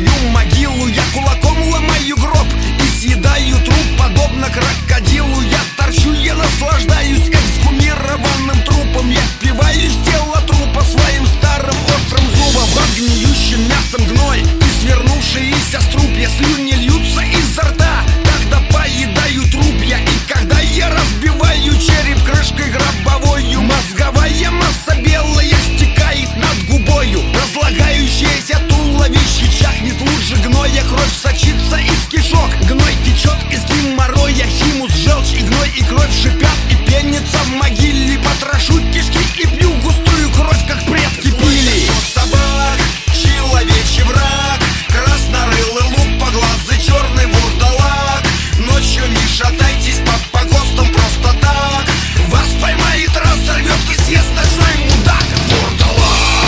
свою могилу. Я кулаком ломаю гроб и съедаю труп. Подобно крокодилу я торчу, я наслаждаюсь эксгумированным трупом. Я впиваюсь в тело трупа своим старым острым зубом. Под гниющим мясом гной и свернувшиеся струпья. Слюни льются изо рта, когда поедаю труп я. И когда я разбиваю череп крышкой гробовою, мозговая масса белая стекает над губою. Разлагающееся туловище чахнет лужи гноя. Кровь сочится из кишок, гной течет из геморроя. Химус, желчь и гной и кровь шипят и пенятся в могиле. Потрошу кишки и пью густую кровь, как предки пили. Собак, человечий враг, краснорылый лупоглазый черный вурдалак. Ночью не шатайтесь по погостам просто так. Вас поймает, разорвет и съест ночной мудак. Вурдалак.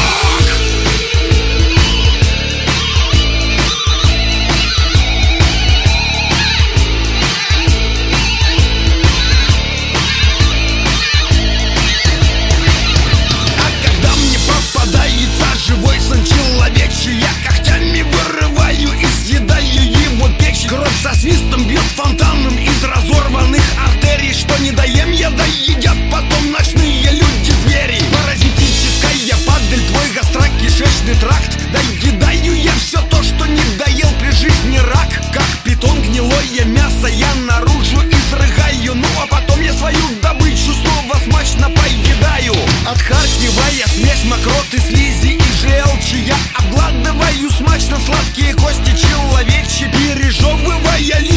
Живой сын человечий, я когтями вырываю и съедаю его печень. Кровь со свистом бьет фонтаном из разорванных артерий. Что не доем я, да едят потом ночные люди-звери. Паразитическая падаль, твой гастрокишечный тракт. Да едаю я все то, что не доел при жизни рак. Как питон гнилое мясо я наружу изрыгаю. Ну а потом я свою добычу снова смачно поедаю. Отхаркивая смесь мокроты, слизи и желчи, я обгладываю смачно сладкие кости человечьи, пережевывая